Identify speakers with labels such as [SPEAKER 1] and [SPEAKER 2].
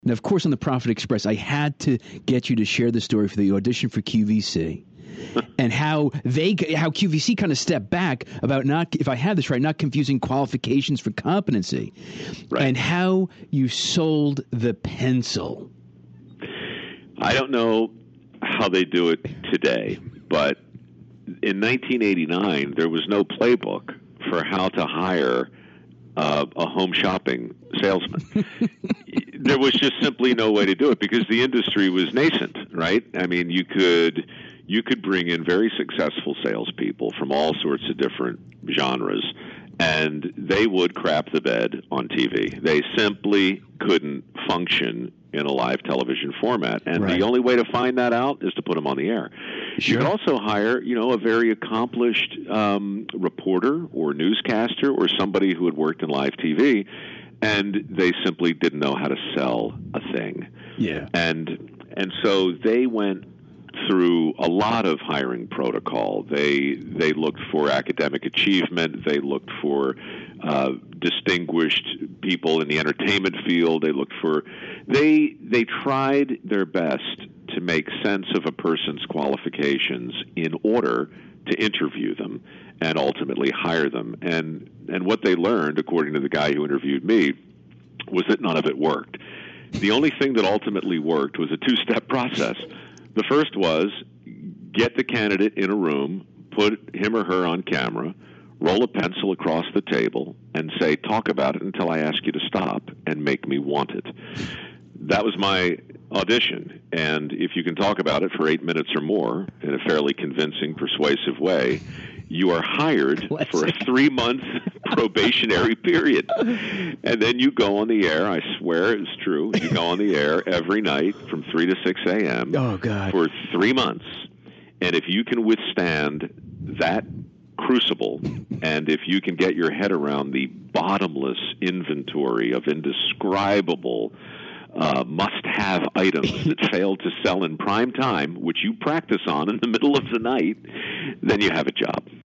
[SPEAKER 1] Now, of course, on the Profit Express, I had to get you to share the story for the audition for QVC. And how QVC kind of stepped back about not, if I have this right, not confusing qualifications for competency,
[SPEAKER 2] right.
[SPEAKER 1] And how you sold the pencil.
[SPEAKER 2] I don't know how they do it today, but in 1989 there was no playbook for how to hire a home shopping salesman. There was just simply no way to do it because the industry was nascent, right? I mean, you could bring in very successful salespeople from all sorts of different genres, and they would crap the bed on TV. They simply couldn't function in a live television format. And
[SPEAKER 1] right.
[SPEAKER 2] The only way to find that out is to put them on the air.
[SPEAKER 1] Sure.
[SPEAKER 2] You could also hire, a very accomplished reporter or newscaster or somebody who had worked in live TV, and they simply didn't know how to sell a thing.
[SPEAKER 1] Yeah.
[SPEAKER 2] And so they went through a lot of hiring protocol. They looked for academic achievement. They looked for distinguished people in the entertainment field. They tried their best to make sense of a person's qualifications in order to interview them and ultimately hire them. And what they learned, according to the guy who interviewed me, was that none of it worked. The only thing that ultimately worked was a two-step process. The first was get the candidate in a room, put him or her on camera, roll a pencil across the table, and say, talk about it until I ask you to stop and make me want it. That was my audition. And if you can talk about it for 8 minutes or more in a fairly convincing, persuasive way, you are hired for a 3-month probationary period. And then you go on the air. I swear it's true. You go on the air every night from 3 to 6 a.m.
[SPEAKER 1] Oh, God.
[SPEAKER 2] for 3 months. And if you can withstand that crucible, and if you can get your head around the bottomless inventory of indescribable must-have items that fail to sell in prime time, which you practice on in the middle of the night, then you have a job.